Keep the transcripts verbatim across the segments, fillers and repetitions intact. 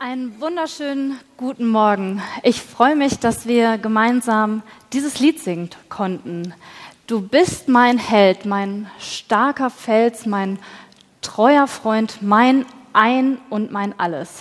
Einen wunderschönen guten Morgen. Ich freue mich, dass wir gemeinsam dieses Lied singen konnten. Du bist mein Held, mein starker Fels, mein treuer Freund, mein Ein und mein Alles.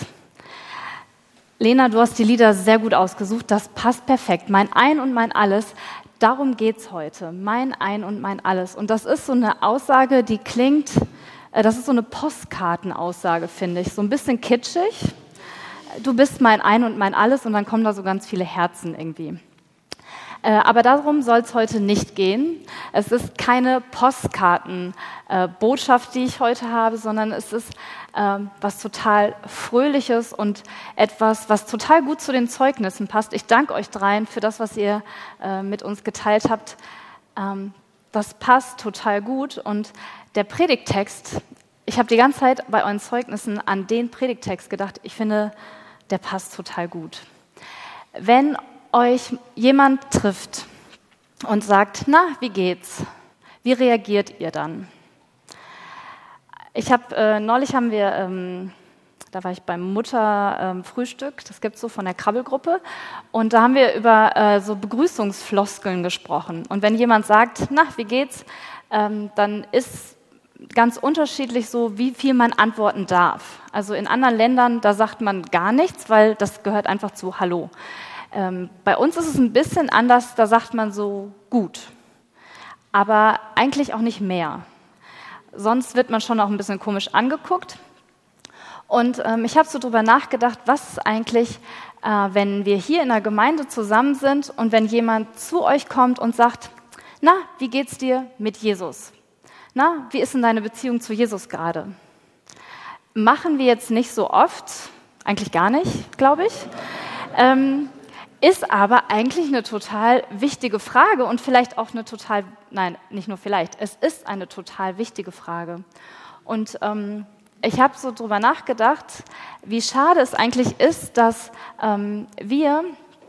Lena, du hast die Lieder sehr gut ausgesucht, das passt perfekt. Mein Ein und mein Alles, darum geht's heute. Mein Ein und mein Alles. Und das ist so eine Aussage, die klingt, das ist so eine Postkartenaussage, finde ich, so ein bisschen kitschig. Du bist mein Ein und mein Alles und dann kommen da so ganz viele Herzen irgendwie. Äh, aber darum soll es heute nicht gehen. Es ist keine Postkartenbotschaft, äh, die ich heute habe, sondern es ist äh, was total Fröhliches und etwas, was total gut zu den Zeugnissen passt. Ich danke euch dreien für das, was ihr äh, mit uns geteilt habt. Ähm, das passt total gut und der Predigttext, ich habe die ganze Zeit bei euren Zeugnissen an den Predigttext gedacht. Ich finde, der passt total gut. Wenn euch jemand trifft und sagt, na, wie geht's? Wie reagiert ihr dann? Ich habe, äh, neulich haben wir, ähm, da war ich beim Mutterfrühstück, ähm, das gibt's so von der Krabbelgruppe, und da haben wir über äh, so Begrüßungsfloskeln gesprochen. Und wenn jemand sagt, na, wie geht's? Ähm, dann ist ganz unterschiedlich so, wie viel man antworten darf. Also in anderen Ländern, da sagt man gar nichts, weil das gehört einfach zu Hallo. Ähm, bei uns ist es ein bisschen anders, da sagt man so gut, aber eigentlich auch nicht mehr. Sonst wird man schon auch ein bisschen komisch angeguckt. Und ähm, ich habe so drüber nachgedacht, was ist eigentlich, äh, wenn wir hier in der Gemeinde zusammen sind und wenn jemand zu euch kommt und sagt, na, wie geht's dir mit Jesus? Na, wie ist denn deine Beziehung zu Jesus gerade? Machen wir jetzt nicht so oft, eigentlich gar nicht, glaube ich, ähm, ist aber eigentlich eine total wichtige Frage und vielleicht auch eine total, nein, nicht nur vielleicht, es ist eine total wichtige Frage. Und ähm, ich habe so drüber nachgedacht, wie schade es eigentlich ist, dass ähm, wir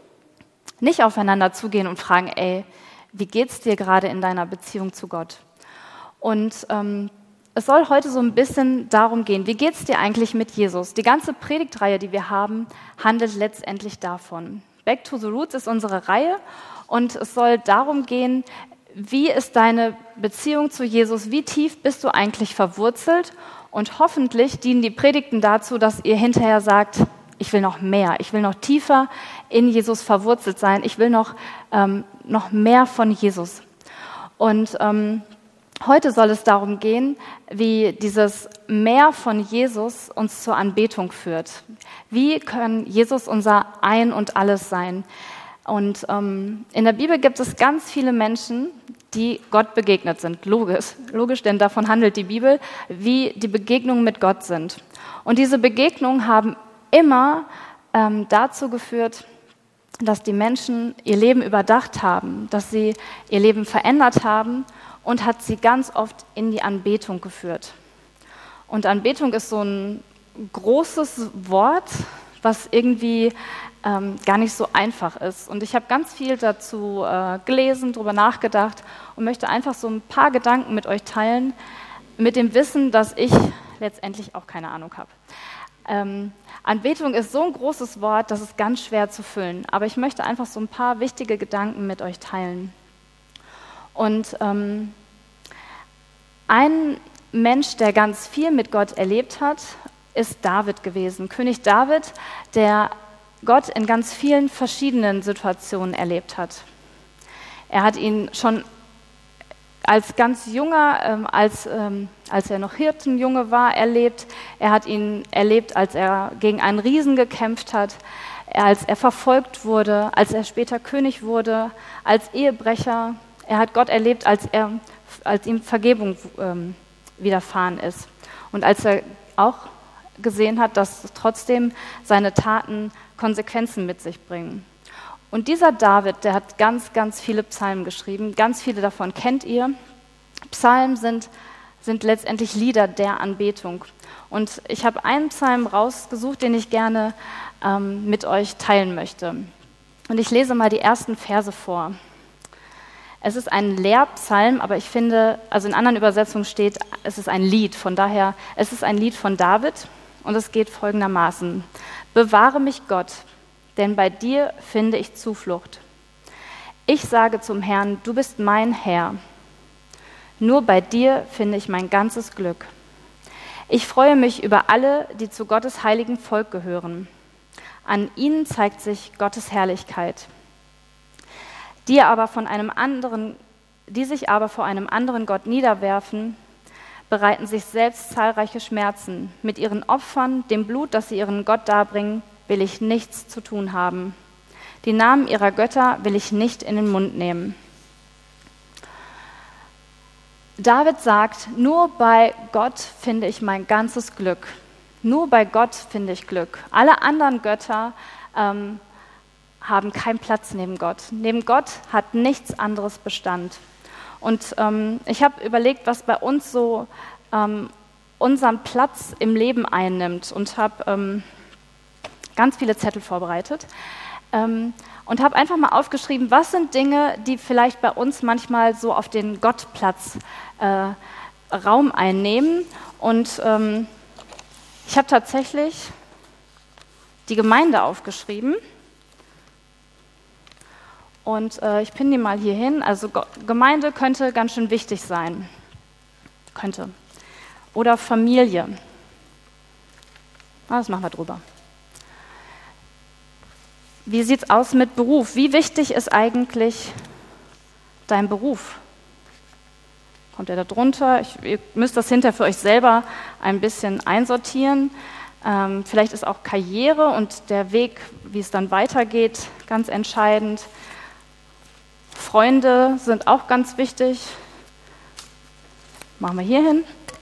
nicht aufeinander zugehen und fragen, ey, wie geht's dir gerade in deiner Beziehung zu Gott? Und ähm, es soll heute so ein bisschen darum gehen, wie geht es dir eigentlich mit Jesus? Die ganze Predigtreihe, die wir haben, handelt letztendlich davon. Back to the Roots ist unsere Reihe und es soll darum gehen, wie ist deine Beziehung zu Jesus, wie tief bist du eigentlich verwurzelt? Und hoffentlich dienen die Predigten dazu, dass ihr hinterher sagt, ich will noch mehr, ich will noch tiefer in Jesus verwurzelt sein, ich will noch, ähm, noch mehr von Jesus. Und ähm, heute soll es darum gehen, wie dieses Mehr von Jesus uns zur Anbetung führt. Wie kann Jesus unser Ein und Alles sein? Und ähm, in der Bibel gibt es ganz viele Menschen, die Gott begegnet sind. Logisch, logisch, denn davon handelt die Bibel, wie die Begegnungen mit Gott sind. Und diese Begegnungen haben immer ähm, dazu geführt, dass die Menschen ihr Leben überdacht haben, dass sie ihr Leben verändert haben und hat sie ganz oft in die Anbetung geführt. Und Anbetung ist so ein großes Wort, was irgendwie ähm, gar nicht so einfach ist. Und ich habe ganz viel dazu äh, gelesen, darüber nachgedacht und möchte einfach so ein paar Gedanken mit euch teilen, mit dem Wissen, dass ich letztendlich auch keine Ahnung habe. Ähm, Anbetung ist so ein großes Wort, das ist ganz schwer zu füllen. Aber ich möchte einfach so ein paar wichtige Gedanken mit euch teilen. Und ähm, ein Mensch, der ganz viel mit Gott erlebt hat, ist David gewesen. König David, der Gott in ganz vielen verschiedenen Situationen erlebt hat. Er hat ihn schon als ganz junger, ähm, als, ähm, als er noch Hirtenjunge war, erlebt. Er hat ihn erlebt, als er gegen einen Riesen gekämpft hat, als er verfolgt wurde, als er später König wurde, als Ehebrecher. Er hat Gott erlebt, als, er, als ihm Vergebung ähm, widerfahren ist. Und als er auch gesehen hat, dass trotzdem seine Taten Konsequenzen mit sich bringen. Und dieser David, der hat ganz, ganz viele Psalmen geschrieben. Ganz viele davon kennt ihr. Psalmen sind, sind letztendlich Lieder der Anbetung. Und ich habe einen Psalm rausgesucht, den ich gerne ähm, mit euch teilen möchte. Und ich lese mal die ersten Verse vor. Es ist ein Lehrpsalm, aber ich finde, also in anderen Übersetzungen steht, es ist ein Lied. Von daher, es ist ein Lied von David. Und es geht folgendermaßen: Bewahre mich Gott, denn bei dir finde ich Zuflucht. Ich sage zum Herrn, du bist mein Herr. Nur bei dir finde ich mein ganzes Glück. Ich freue mich über alle, die zu Gottes heiligen Volk gehören. An ihnen zeigt sich Gottes Herrlichkeit. Die aber von einem anderen, die sich aber vor einem anderen Gott niederwerfen, bereiten sich selbst zahlreiche Schmerzen. Mit ihren Opfern, dem Blut, das sie ihren Gott darbringen, will ich nichts zu tun haben. Die Namen ihrer Götter will ich nicht in den Mund nehmen. David sagt, nur bei Gott finde ich mein ganzes Glück. Nur bei Gott finde ich Glück. Alle anderen Götter ähm, haben keinen Platz neben Gott. Neben Gott hat nichts anderes Bestand. Und ähm, ich habe überlegt, was bei uns so ähm, unseren Platz im Leben einnimmt und habe ähm, ganz viele Zettel vorbereitet ähm, und habe einfach mal aufgeschrieben, was sind Dinge, die vielleicht bei uns manchmal so auf den Gottplatz äh, Raum einnehmen. Und ähm, ich habe tatsächlich die Gemeinde aufgeschrieben. Und äh, ich pinne die mal hier hin. Also Go- Gemeinde könnte ganz schön wichtig sein. Könnte. Oder Familie. Ah, das machen wir drüber. Wie sieht es aus mit Beruf? Wie wichtig ist eigentlich dein Beruf? Kommt er da drunter? Ich, ihr müsst das hinterher für euch selber ein bisschen einsortieren. Ähm, vielleicht ist auch Karriere und der Weg, wie es dann weitergeht, ganz entscheidend. Freunde sind auch ganz wichtig. Machen wir hier hin.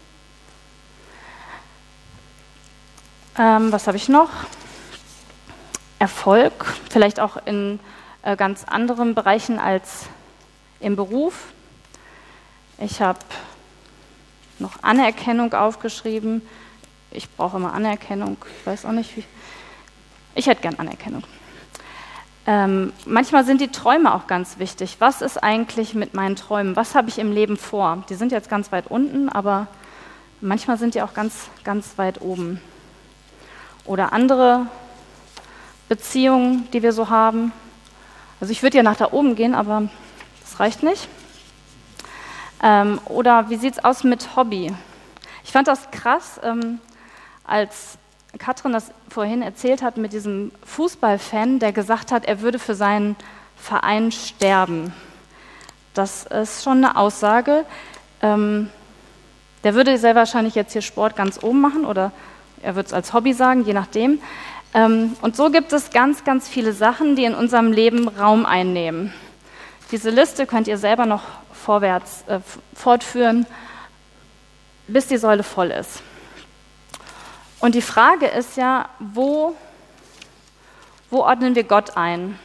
Ähm, was habe ich noch? Erfolg, vielleicht auch in äh, ganz anderen Bereichen als im Beruf. Ich habe noch Anerkennung aufgeschrieben. Ich brauche immer Anerkennung. Ich weiß auch nicht, wie. Ich hätte gern Anerkennung. Ähm, manchmal sind die Träume auch ganz wichtig. Was ist eigentlich mit meinen Träumen? Was habe ich im Leben vor? Die sind jetzt ganz weit unten, aber manchmal sind die auch ganz, ganz weit oben. Oder andere Beziehungen, die wir so haben. Also ich würde ja nach da oben gehen, aber das reicht nicht. Ähm, oder wie sieht es aus mit Hobby? Ich fand das krass, ähm, als Katrin das vorhin erzählt hat mit diesem Fußballfan, der gesagt hat, er würde für seinen Verein sterben. Das ist schon eine Aussage. Ähm, der würde sehr wahrscheinlich jetzt hier Sport ganz oben machen oder er würde es als Hobby sagen, je nachdem. Ähm, und so gibt es ganz, ganz viele Sachen, die in unserem Leben Raum einnehmen. Diese Liste könnt ihr selber noch vorwärts äh, fortführen, bis die Säule voll ist. Und die Frage ist ja, wo, wo ordnen wir Gott ein?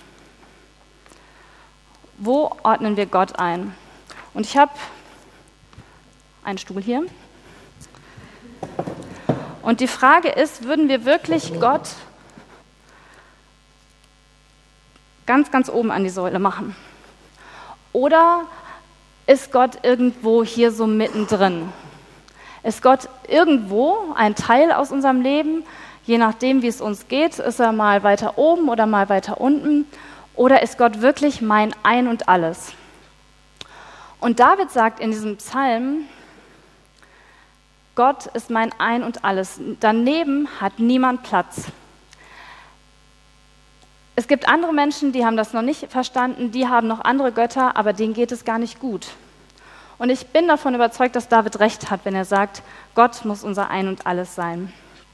Wo ordnen wir Gott ein? Und ich habe einen Stuhl hier. Und die Frage ist, würden wir wirklich Gott ganz, ganz oben an die Säule machen? Oder ist Gott irgendwo hier so mittendrin? Ist Gott irgendwo ein Teil aus unserem Leben? Je nachdem, wie es uns geht, ist er mal weiter oben oder mal weiter unten? Oder ist Gott wirklich mein Ein und Alles? Und David sagt in diesem Psalm, Gott ist mein Ein und Alles. Daneben hat niemand Platz. Es gibt andere Menschen, die haben das noch nicht verstanden, die haben noch andere Götter, aber denen geht es gar nicht gut. Und ich bin davon überzeugt, dass David recht hat, wenn er sagt, Gott muss unser Ein und Alles sein.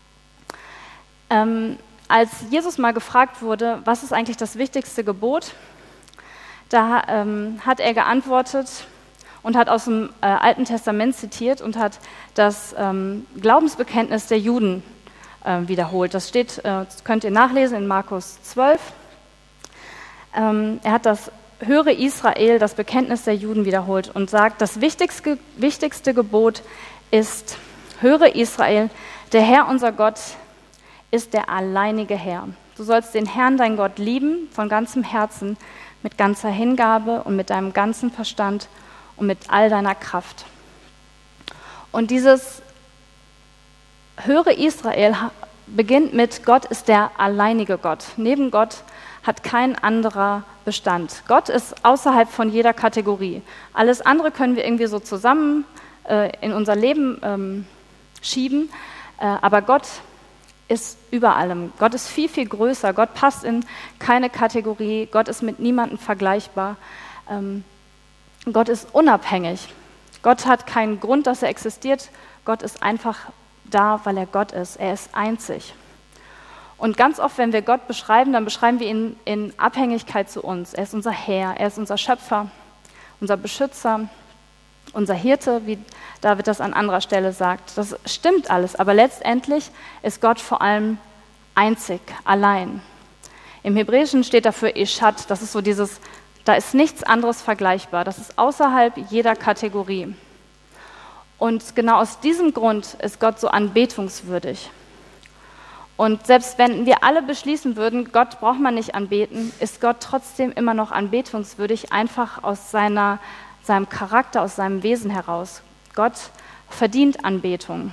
Ähm, als Jesus mal gefragt wurde, was ist eigentlich das wichtigste Gebot, da ähm, hat er geantwortet und hat aus dem äh, Alten Testament zitiert und hat das ähm, Glaubensbekenntnis der Juden äh, wiederholt. Das steht, äh, das könnt ihr nachlesen in Markus zwölf. Ähm, er hat das Höre Israel, das Bekenntnis der Juden wiederholt und sagt, das wichtigste, wichtigste Gebot ist, höre Israel, der Herr unser Gott ist der alleinige Herr. Du sollst den Herrn, dein Gott, lieben von ganzem Herzen, mit ganzer Hingabe und mit deinem ganzen Verstand und mit all deiner Kraft. Und dieses Höre Israel beginnt mit: Gott ist der alleinige Gott. Neben Gott hat kein anderer Bestand. Gott ist außerhalb von jeder Kategorie. Alles andere können wir irgendwie so zusammen äh, in unser Leben ähm, schieben, äh, aber Gott ist über allem. Gott ist viel, viel größer. Gott passt in keine Kategorie. Gott ist mit niemandem vergleichbar. Ähm, Gott ist unabhängig. Gott hat keinen Grund, dass er existiert. Gott ist einfach da, weil er Gott ist. Er ist einzig. Und ganz oft, wenn wir Gott beschreiben, dann beschreiben wir ihn in Abhängigkeit zu uns. Er ist unser Herr, er ist unser Schöpfer, unser Beschützer, unser Hirte, wie David das an anderer Stelle sagt. Das stimmt alles, aber letztendlich ist Gott vor allem einzig, allein. Im Hebräischen steht dafür Eshad, das ist so dieses, da ist nichts anderes vergleichbar, das ist außerhalb jeder Kategorie. Und genau aus diesem Grund ist Gott so anbetungswürdig. Und selbst wenn wir alle beschließen würden, Gott braucht man nicht anbeten, ist Gott trotzdem immer noch anbetungswürdig, einfach aus seiner, seinem Charakter, aus seinem Wesen heraus. Gott verdient Anbetung.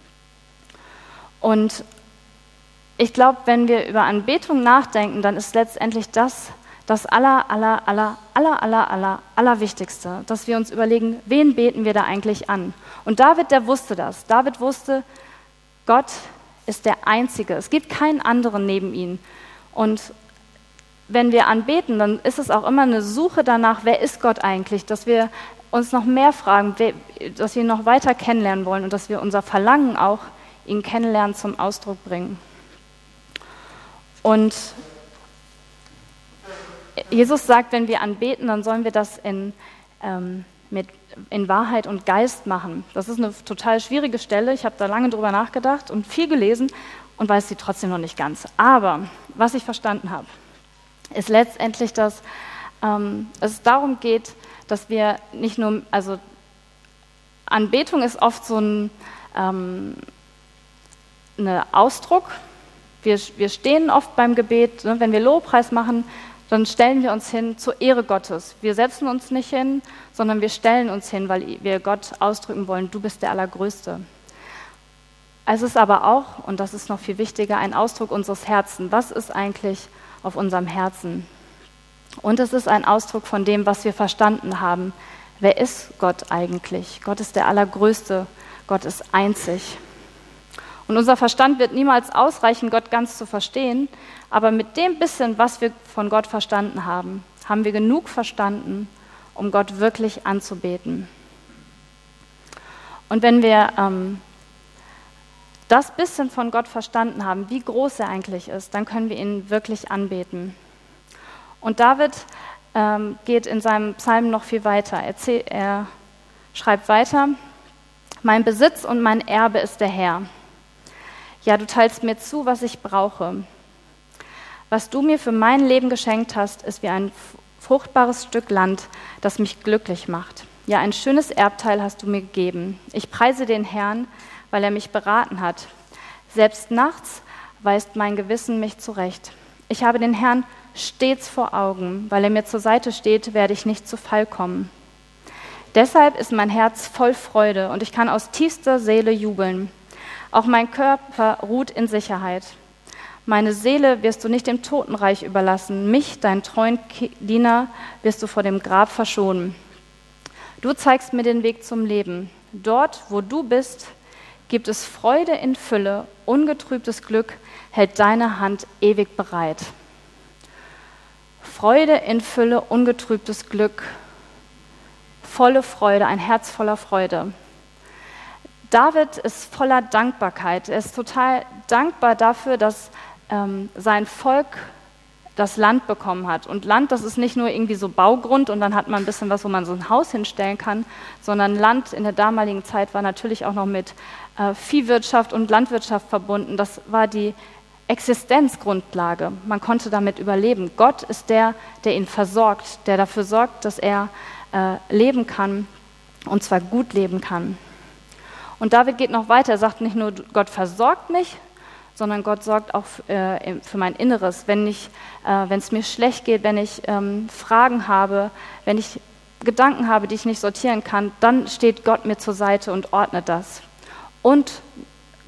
Und ich glaube, wenn wir über Anbetung nachdenken, dann ist letztendlich das das aller, aller, aller, aller, aller, aller, allerwichtigste, dass wir uns überlegen, wen beten wir da eigentlich an? Und David, der wusste das. David wusste, Gott ist der Einzige. Es gibt keinen anderen neben ihm. Und wenn wir anbeten, dann ist es auch immer eine Suche danach, wer ist Gott eigentlich? Dass wir uns noch mehr fragen, wer, dass wir ihn noch weiter kennenlernen wollen und dass wir unser Verlangen auch, ihn kennenlernen, zum Ausdruck bringen. Und Jesus sagt, wenn wir anbeten, dann sollen wir das in, ähm, mit, in Wahrheit und Geist machen. Das ist eine total schwierige Stelle. Ich habe da lange drüber nachgedacht und viel gelesen und weiß sie trotzdem noch nicht ganz. Aber was ich verstanden habe, ist letztendlich, dass ähm, es darum geht, dass wir nicht nur, also Anbetung ist oft so ein ähm, ein Ausdruck. Wir, wir stehen oft beim Gebet, ne, wenn wir Lobpreis machen, dann stellen wir uns hin zur Ehre Gottes. Wir setzen uns nicht hin, sondern wir stellen uns hin, weil wir Gott ausdrücken wollen, du bist der Allergrößte. Es ist aber auch, und das ist noch viel wichtiger, ein Ausdruck unseres Herzens. Was ist eigentlich auf unserem Herzen? Und es ist ein Ausdruck von dem, was wir verstanden haben. Wer ist Gott eigentlich? Gott ist der Allergrößte, Gott ist einzig. Und unser Verstand wird niemals ausreichen, Gott ganz zu verstehen, aber mit dem bisschen, was wir von Gott verstanden haben, haben wir genug verstanden, um Gott wirklich anzubeten. Und wenn wir ähm, das bisschen von Gott verstanden haben, wie groß er eigentlich ist, dann können wir ihn wirklich anbeten. Und David ähm, geht in seinem Psalm noch viel weiter. Er, zäh- er schreibt weiter: Mein Besitz und mein Erbe ist der Herr. Ja, du teilst mir zu, was ich brauche. Was du mir für mein Leben geschenkt hast, ist wie ein fruchtbares Stück Land, das mich glücklich macht. Ja, ein schönes Erbteil hast du mir gegeben. Ich preise den Herrn, weil er mich beraten hat. Selbst nachts weist mein Gewissen mich zurecht. Ich habe den Herrn stets vor Augen. Weil er mir zur Seite steht, werde ich nicht zu Fall kommen. Deshalb ist mein Herz voll Freude und ich kann aus tiefster Seele jubeln. Auch mein Körper ruht in Sicherheit. Meine Seele wirst du nicht dem Totenreich überlassen. Mich, dein treuen Diener, wirst du vor dem Grab verschonen. Du zeigst mir den Weg zum Leben. Dort, wo du bist, gibt es Freude in Fülle. Ungetrübtes Glück hält deine Hand ewig bereit. Freude in Fülle, ungetrübtes Glück. Volle Freude, ein Herz voller Freude. David ist voller Dankbarkeit. Er ist total dankbar dafür, dass ähm, sein Volk das Land bekommen hat. Und Land, das ist nicht nur irgendwie so Baugrund und dann hat man ein bisschen was, wo man so ein Haus hinstellen kann, sondern Land in der damaligen Zeit war natürlich auch noch mit äh, Viehwirtschaft und Landwirtschaft verbunden. Das war die Existenzgrundlage. Man konnte damit überleben. Gott ist der, der ihn versorgt, der dafür sorgt, dass er äh, leben kann und zwar gut leben kann. Und David geht noch weiter, er sagt nicht nur, Gott versorgt mich, sondern Gott sorgt auch äh, für mein Inneres. Wenn ich, äh, wenn es mir schlecht geht, wenn ich ähm, Fragen habe, wenn ich Gedanken habe, die ich nicht sortieren kann, dann steht Gott mir zur Seite und ordnet das. Und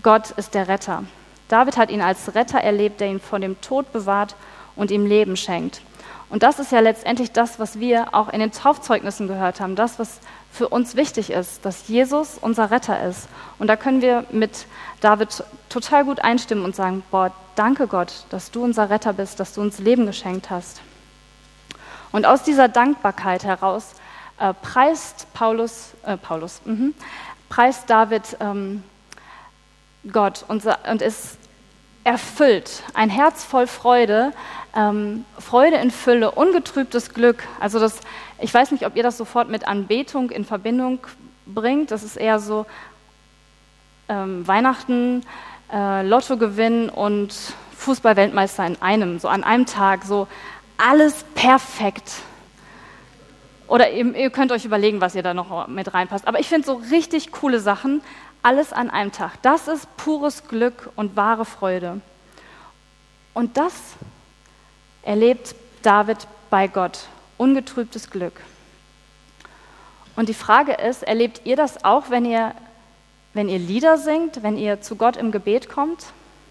Gott ist der Retter. David hat ihn als Retter erlebt, der ihn vor dem Tod bewahrt und ihm Leben schenkt. Und das ist ja letztendlich das, was wir auch in den Taufzeugnissen gehört haben, das, was für uns wichtig ist, dass Jesus unser Retter ist. Und da können wir mit David total gut einstimmen und sagen, boah, danke Gott, dass du unser Retter bist, dass du uns Leben geschenkt hast. Und aus dieser Dankbarkeit heraus äh, preist Paulus, äh, Paulus, mh, preist David ähm, Gott und, und ist erfüllt, ein Herz voll Freude, ähm, Freude in Fülle, ungetrübtes Glück. Also das, ich weiß nicht, ob ihr das sofort mit Anbetung in Verbindung bringt. Das ist eher so ähm, Weihnachten, äh, Lottogewinn und Fußball-Weltmeister in einem, so an einem Tag, so alles perfekt. Oder ihr, ihr könnt euch überlegen, was ihr da noch mit reinpasst. Aber ich finde so richtig coole Sachen, alles an einem Tag. Das ist pures Glück und wahre Freude. Und das erlebt David bei Gott. Ungetrübtes Glück. Und die Frage ist, erlebt ihr das auch, wenn ihr, wenn ihr Lieder singt, wenn ihr zu Gott im Gebet kommt?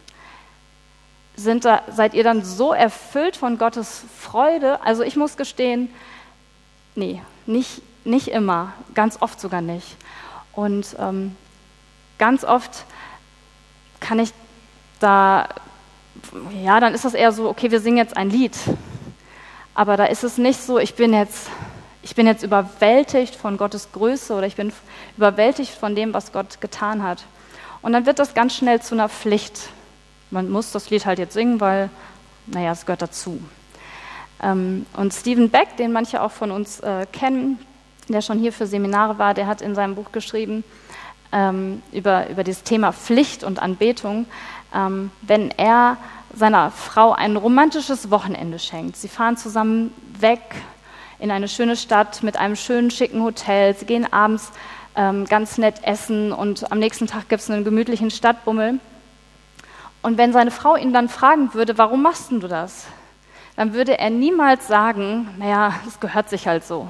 Sind da, seid ihr dann so erfüllt von Gottes Freude? Also ich muss gestehen, nee, nicht, nicht immer, ganz oft sogar nicht. Und ähm, ganz oft kann ich da, ja, dann ist das eher so, okay, wir singen jetzt ein Lied. Aber da ist es nicht so, ich bin jetzt, ich bin jetzt überwältigt von Gottes Größe oder ich bin überwältigt von dem, was Gott getan hat. Und dann wird das ganz schnell zu einer Pflicht. Man muss das Lied halt jetzt singen, weil, naja, es gehört dazu. Ähm, und Stephen Beck, den manche auch von uns äh, kennen, der schon hier für Seminare war, der hat in seinem Buch geschrieben, ähm, über, über das Thema Pflicht und Anbetung, ähm, wenn er seiner Frau ein romantisches Wochenende schenkt. Sie fahren zusammen weg in eine schöne Stadt mit einem schönen, schicken Hotel. Sie gehen abends ähm, ganz nett essen und am nächsten Tag gibt es einen gemütlichen Stadtbummel. Und wenn seine Frau ihn dann fragen würde, warum machst du das? Dann würde er niemals sagen, naja, es gehört sich halt so.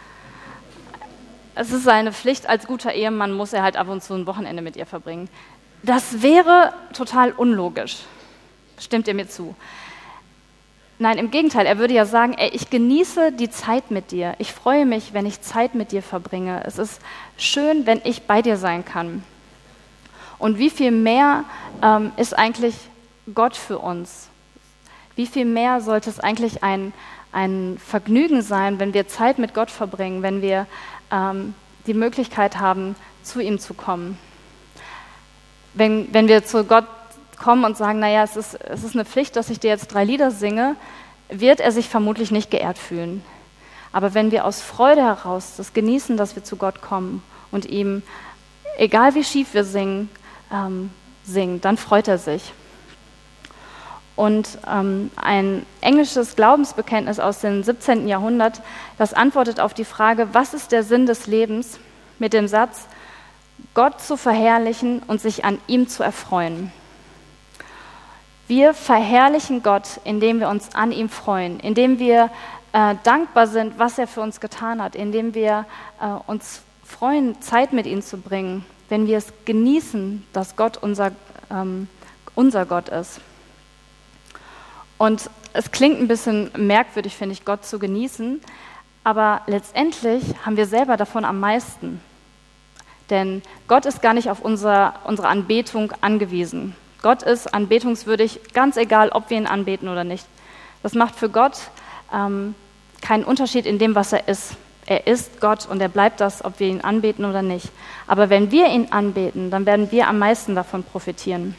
Es ist seine Pflicht, als guter Ehemann muss er halt ab und zu ein Wochenende mit ihr verbringen. Das wäre total unlogisch. Stimmt ihr mir zu? Nein, im Gegenteil, er würde ja sagen, ey, ich genieße die Zeit mit dir. Ich freue mich, wenn ich Zeit mit dir verbringe. Es ist schön, wenn ich bei dir sein kann. Und wie viel mehr ähm, ist eigentlich Gott für uns? Wie viel mehr sollte es eigentlich ein, ein Vergnügen sein, wenn wir Zeit mit Gott verbringen, wenn wir ähm, die Möglichkeit haben, zu ihm zu kommen? Wenn, wenn wir zu Gott kommen und sagen, naja, es ist, es ist eine Pflicht, dass ich dir jetzt drei Lieder singe, wird er sich vermutlich nicht geehrt fühlen. Aber wenn wir aus Freude heraus das genießen, dass wir zu Gott kommen und ihm, egal wie schief wir singen, ähm, singen, dann freut er sich. Und ähm, ein englisches Glaubensbekenntnis aus dem siebzehnten Jahrhundert, das antwortet auf die Frage, was ist der Sinn des Lebens, mit dem Satz, Gott zu verherrlichen und sich an ihm zu erfreuen. Wir verherrlichen Gott, indem wir uns an ihm freuen, indem wir äh, dankbar sind, was er für uns getan hat, indem wir äh, uns freuen, Zeit mit ihm zu bringen, wenn wir es genießen, dass Gott unser, ähm, unser Gott ist. Und es klingt ein bisschen merkwürdig, finde ich, Gott zu genießen, aber letztendlich haben wir selber davon am meisten. Denn Gott ist gar nicht auf unser, unsere Anbetung angewiesen. Gott ist anbetungswürdig, ganz egal, ob wir ihn anbeten oder nicht. Das macht für Gott ähm, keinen Unterschied in dem, was er ist. Er ist Gott und er bleibt das, ob wir ihn anbeten oder nicht. Aber wenn wir ihn anbeten, dann werden wir am meisten davon profitieren.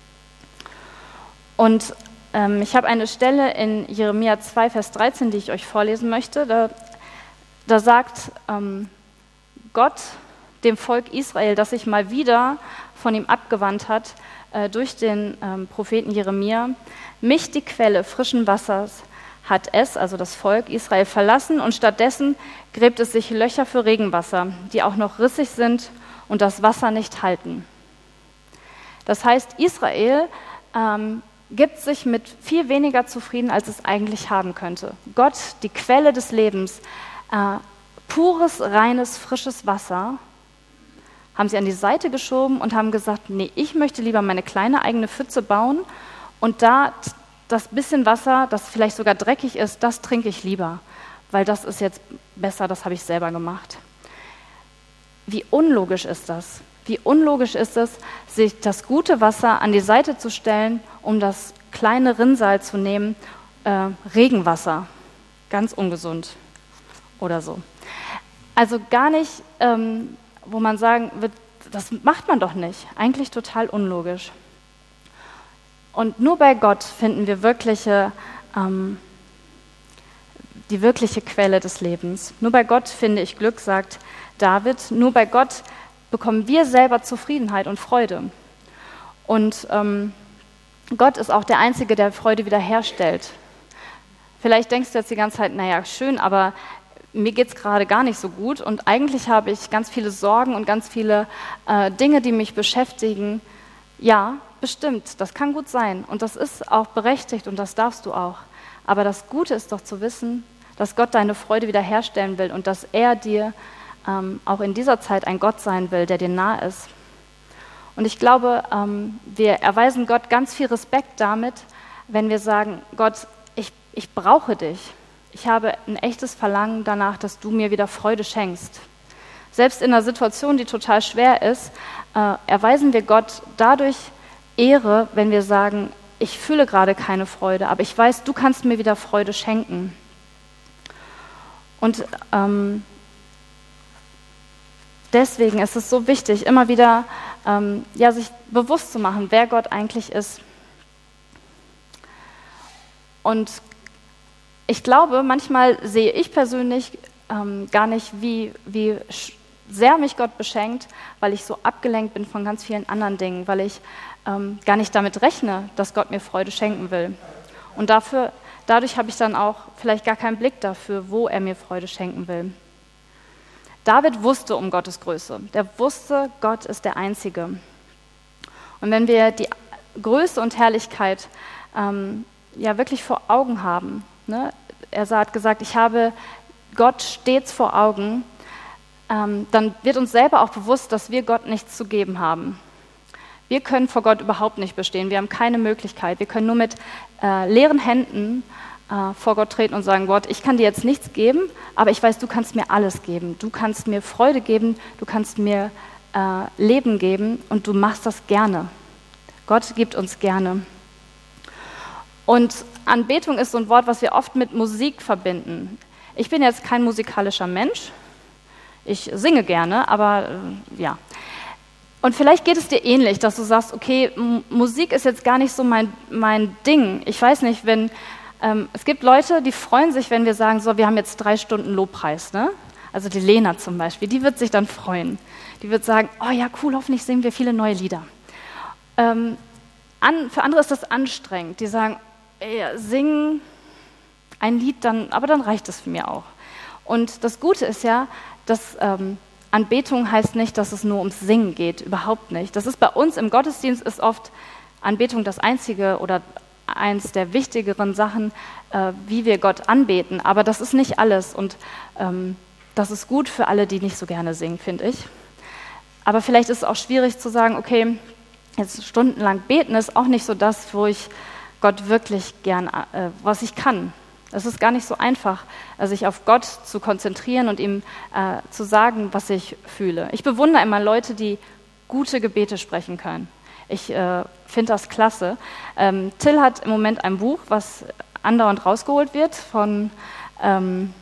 Und ähm, ich habe eine Stelle in Jeremia zwei, Vers dreizehn, die ich euch vorlesen möchte. Da, da sagt ähm, Gott dem Volk Israel, das sich mal wieder von ihm abgewandt hat, äh, durch den ähm, Propheten Jeremia, mich, die Quelle frischen Wassers, hat es, also das Volk Israel, verlassen und stattdessen gräbt es sich Löcher für Regenwasser, die auch noch rissig sind und das Wasser nicht halten. Das heißt, Israel ähm, gibt sich mit viel weniger zufrieden, als es eigentlich haben könnte. Gott, die Quelle des Lebens, äh, pures, reines, frisches Wasser, haben sie an die Seite geschoben und haben gesagt, nee, ich möchte lieber meine kleine eigene Pfütze bauen und da das bisschen Wasser, das vielleicht sogar dreckig ist, das trinke ich lieber, weil das ist jetzt besser, das habe ich selber gemacht. Wie unlogisch ist das? Wie unlogisch ist es, sich das gute Wasser an die Seite zu stellen, um das kleine Rinnsal zu nehmen, äh, Regenwasser, ganz ungesund oder so. Also gar nicht, ähm, wo man sagen wird, das macht man doch nicht, eigentlich total unlogisch. Und nur bei Gott finden wir wirkliche, ähm, die wirkliche Quelle des Lebens. Nur bei Gott finde ich Glück, sagt David, nur bei Gott bekommen wir selber Zufriedenheit und Freude. Und ähm, Gott ist auch der Einzige, der Freude wiederherstellt. Vielleicht denkst du jetzt die ganze Zeit, naja, schön, aber mir geht es gerade gar nicht so gut und eigentlich habe ich ganz viele Sorgen und ganz viele äh, Dinge, die mich beschäftigen. Ja, bestimmt, das kann gut sein und das ist auch berechtigt und das darfst du auch. Aber das Gute ist doch zu wissen, dass Gott deine Freude wiederherstellen will und dass er dir ähm, auch in dieser Zeit ein Gott sein will, der dir nah ist. Und ich glaube, ähm, wir erweisen Gott ganz viel Respekt damit, wenn wir sagen, Gott, ich, ich brauche dich. Ich habe ein echtes Verlangen danach, dass du mir wieder Freude schenkst. Selbst in einer Situation, die total schwer ist, äh, erweisen wir Gott dadurch Ehre, wenn wir sagen, ich fühle gerade keine Freude, aber ich weiß, du kannst mir wieder Freude schenken. Und ähm, deswegen ist es so wichtig, immer wieder ähm, ja, sich bewusst zu machen, wer Gott eigentlich ist. Und ich glaube, manchmal sehe ich persönlich ähm, gar nicht, wie, wie sehr mich Gott beschenkt, weil ich so abgelenkt bin von ganz vielen anderen Dingen, weil ich ähm, gar nicht damit rechne, dass Gott mir Freude schenken will. Und dafür, dadurch habe ich dann auch vielleicht gar keinen Blick dafür, wo er mir Freude schenken will. David wusste um Gottes Größe. Der wusste, Gott ist der Einzige. Und wenn wir die Größe und Herrlichkeit ähm, ja wirklich vor Augen haben, ne? Er hat gesagt, ich habe Gott stets vor Augen, ähm, dann wird uns selber auch bewusst, dass wir Gott nichts zu geben haben. Wir können vor Gott überhaupt nicht bestehen, wir haben keine Möglichkeit. Wir können nur mit äh, leeren Händen äh, vor Gott treten und sagen, Gott, ich kann dir jetzt nichts geben, aber ich weiß, du kannst mir alles geben. Du kannst mir Freude geben, du kannst mir äh, Leben geben und du machst das gerne. Gott gibt uns gerne. Und Anbetung ist so ein Wort, was wir oft mit Musik verbinden. Ich bin jetzt kein musikalischer Mensch. Ich singe gerne, aber äh, ja. Und vielleicht geht es dir ähnlich, dass du sagst, okay, M- Musik ist jetzt gar nicht so mein, mein Ding. Ich weiß nicht, wenn, ähm, es gibt Leute, die freuen sich, wenn wir sagen, so, wir haben jetzt drei Stunden Lobpreis, ne? Also die Lena zum Beispiel, die wird sich dann freuen. Die wird sagen, oh ja, cool, hoffentlich singen wir viele neue Lieder. Ähm, an, für andere ist das anstrengend. Die sagen, ey, singen ein Lied, dann, aber dann reicht es für mich auch. Und das Gute ist ja, dass ähm, Anbetung heißt nicht, dass es nur ums Singen geht, überhaupt nicht. Das ist bei uns im Gottesdienst ist oft Anbetung das einzige oder eins der wichtigeren Sachen, äh, wie wir Gott anbeten. Aber das ist nicht alles und ähm, das ist gut für alle, die nicht so gerne singen, finde ich. Aber vielleicht ist es auch schwierig zu sagen, okay, jetzt stundenlang beten ist auch nicht so das, wo ich Gott wirklich gern, äh, was ich kann. Es ist gar nicht so einfach, sich auf Gott zu konzentrieren und ihm äh, zu sagen, was ich fühle. Ich bewundere immer Leute, die gute Gebete sprechen können. Ich äh, finde das klasse. Ähm, Till hat im Moment ein Buch, was andauernd rausgeholt wird von, ähm,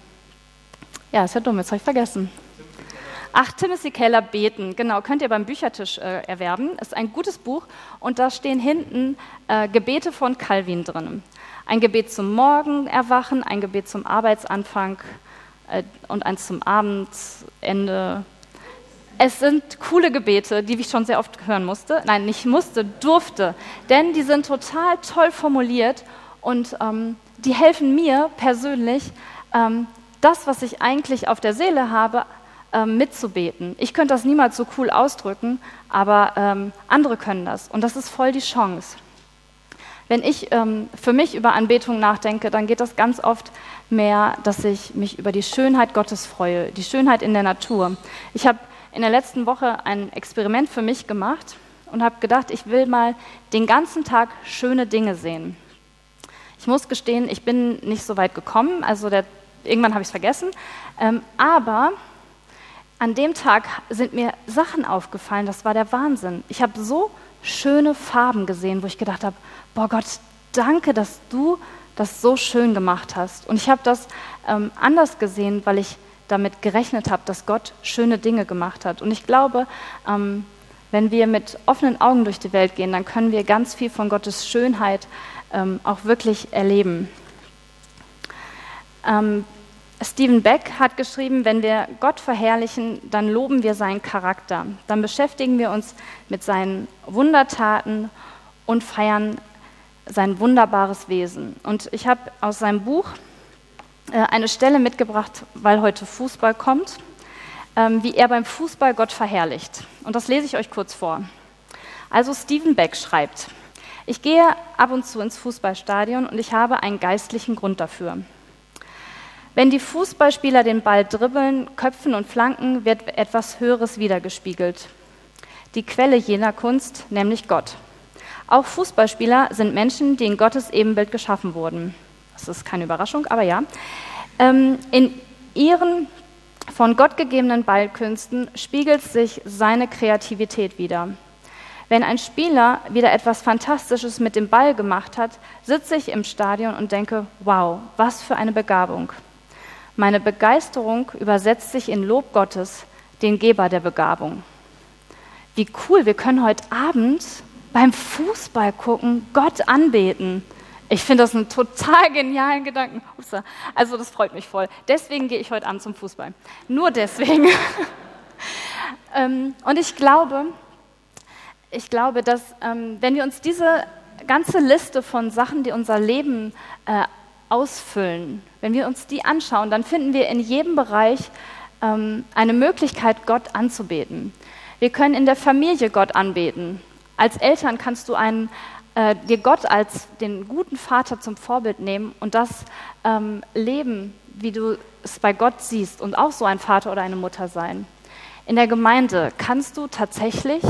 ja, ist ja dumm, jetzt habe ich vergessen. Ach, Timothy Keller, Beten, genau, könnt ihr beim Büchertisch äh, erwerben. Ist ein gutes Buch und da stehen hinten äh, Gebete von Calvin drin. Ein Gebet zum Morgenerwachen, ein Gebet zum Arbeitsanfang äh, und eins zum Abendende. Es sind coole Gebete, die ich schon sehr oft hören musste. Nein, nicht musste, durfte. Denn die sind total toll formuliert und ähm, die helfen mir persönlich, ähm, das, was ich eigentlich auf der Seele habe, ähm, mitzubeten. Ich könnte das niemals so cool ausdrücken, aber ähm, andere können das. Und das ist voll die Chance. Wenn ich ähm, für mich über Anbetung nachdenke, dann geht das ganz oft mehr, dass ich mich über die Schönheit Gottes freue, die Schönheit in der Natur. Ich habe in der letzten Woche ein Experiment für mich gemacht und habe gedacht, ich will mal den ganzen Tag schöne Dinge sehen. Ich muss gestehen, ich bin nicht so weit gekommen, also der, irgendwann habe ich es vergessen, ähm, aber an dem Tag sind mir Sachen aufgefallen, das war der Wahnsinn. Ich habe so schöne Farben gesehen, wo ich gedacht habe, boah Gott, danke, dass du das so schön gemacht hast. Und ich habe das ähm, anders gesehen, weil ich damit gerechnet habe, dass Gott schöne Dinge gemacht hat. Und ich glaube, ähm, wenn wir mit offenen Augen durch die Welt gehen, dann können wir ganz viel von Gottes Schönheit ähm, auch wirklich erleben. Ähm, Stephen Beck hat geschrieben, wenn wir Gott verherrlichen, dann loben wir seinen Charakter. Dann beschäftigen wir uns mit seinen Wundertaten und feiern sein wunderbares Wesen. Und ich habe aus seinem Buch äh, eine Stelle mitgebracht, weil heute Fußball kommt, ähm, wie er beim Fußball Gott verherrlicht. Und das lese ich euch kurz vor. Also Stephen Beck schreibt, ich gehe ab und zu ins Fußballstadion und ich habe einen geistlichen Grund dafür. Wenn die Fußballspieler den Ball dribbeln, köpfen und flanken, wird etwas Höheres widergespiegelt. Die Quelle jener Kunst, nämlich Gott. Auch Fußballspieler sind Menschen, die in Gottes Ebenbild geschaffen wurden. Das ist keine Überraschung, aber ja. Ähm, in ihren von Gott gegebenen Ballkünsten spiegelt sich seine Kreativität wider. Wenn ein Spieler wieder etwas Fantastisches mit dem Ball gemacht hat, sitze ich im Stadion und denke, wow, was für eine Begabung. Meine Begeisterung übersetzt sich in Lob Gottes, den Geber der Begabung. Wie cool, wir können heute Abend beim Fußball gucken, Gott anbeten. Ich finde das einen total genialen Gedanken. Upsa. Also das freut mich voll. Deswegen gehe ich heute Abend zum Fußball. Nur deswegen. Und ich glaube, ich glaube, dass wenn wir uns diese ganze Liste von Sachen, die unser Leben äh, ausfüllen, wenn wir uns die anschauen, dann finden wir in jedem Bereich ähm, eine Möglichkeit, Gott anzubeten. Wir können in der Familie Gott anbeten. Als Eltern kannst du einen, äh, dir Gott als den guten Vater zum Vorbild nehmen und das ähm, leben, wie du es bei Gott siehst und auch so ein Vater oder eine Mutter sein. In der Gemeinde kannst du tatsächlich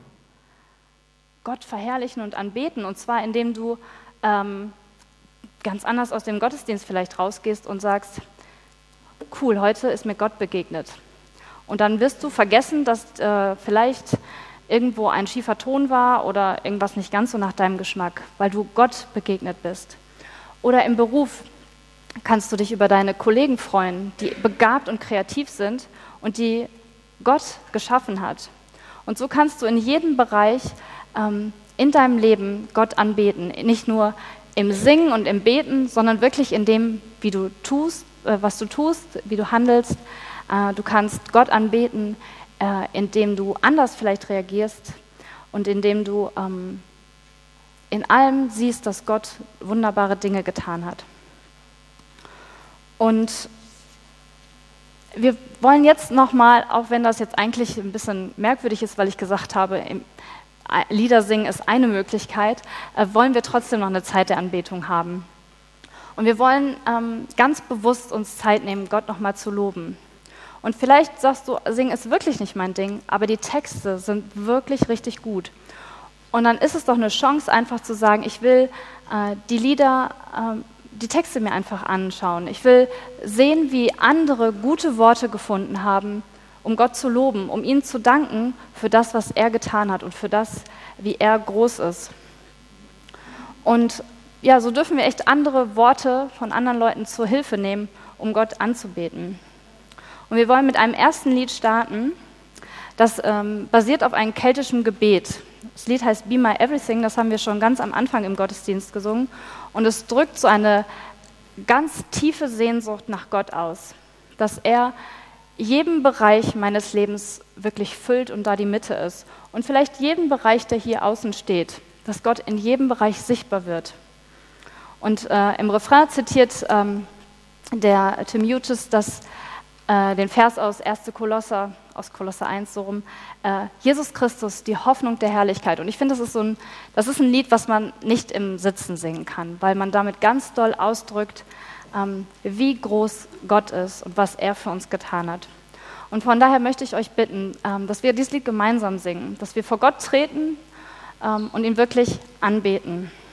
Gott verherrlichen und anbeten, und zwar indem du ähm, ganz anders aus dem Gottesdienst vielleicht rausgehst und sagst, cool, heute ist mir Gott begegnet. Und dann wirst du vergessen, dass äh, vielleicht irgendwo ein schiefer Ton war oder irgendwas nicht ganz so nach deinem Geschmack, weil du Gott begegnet bist. Oder im Beruf kannst du dich über deine Kollegen freuen, die begabt und kreativ sind und die Gott geschaffen hat. Und so kannst du in jedem Bereich ähm, in deinem Leben Gott anbeten, nicht nur im Singen und im Beten, sondern wirklich in dem, wie du tust, äh, was du tust, wie du handelst. Äh, du kannst Gott anbeten, äh, indem du anders vielleicht reagierst und indem du ähm, in allem siehst, dass Gott wunderbare Dinge getan hat. Und wir wollen jetzt nochmal, auch wenn das jetzt eigentlich ein bisschen merkwürdig ist, weil ich gesagt habe, im Lieder singen ist eine Möglichkeit, äh, wollen wir trotzdem noch eine Zeit der Anbetung haben. Und wir wollen ähm, ganz bewusst uns Zeit nehmen, Gott nochmal zu loben. Und vielleicht sagst du, singen ist wirklich nicht mein Ding, aber die Texte sind wirklich richtig gut. Und dann ist es doch eine Chance, einfach zu sagen, ich will äh, die Lieder, äh, die Texte mir einfach anschauen. Ich will sehen, wie andere gute Worte gefunden haben, um Gott zu loben, um ihm zu danken für das, was er getan hat und für das, wie er groß ist. Und ja, so dürfen wir echt andere Worte von anderen Leuten zur Hilfe nehmen, um Gott anzubeten. Und wir wollen mit einem ersten Lied starten, das ähm, basiert auf einem keltischen Gebet. Das Lied heißt Be My Everything, das haben wir schon ganz am Anfang im Gottesdienst gesungen. Und es drückt so eine ganz tiefe Sehnsucht nach Gott aus, dass er jeden Bereich meines Lebens wirklich füllt und da die Mitte ist. Und vielleicht jeden Bereich, der hier außen steht, dass Gott in jedem Bereich sichtbar wird. Und äh, im Refrain zitiert ähm, der Tim Hughes das, äh, den Vers aus erster Kolosser, aus Kolosser eins so rum, äh, Jesus Christus, die Hoffnung der Herrlichkeit. Und ich finde, das ist so ein, das ist ein Lied, was man nicht im Sitzen singen kann, weil man damit ganz doll ausdrückt, Ähm, wie groß Gott ist und was er für uns getan hat. Und von daher möchte ich euch bitten, ähm, dass wir dieses Lied gemeinsam singen, dass wir vor Gott treten ähm, und ihn wirklich anbeten.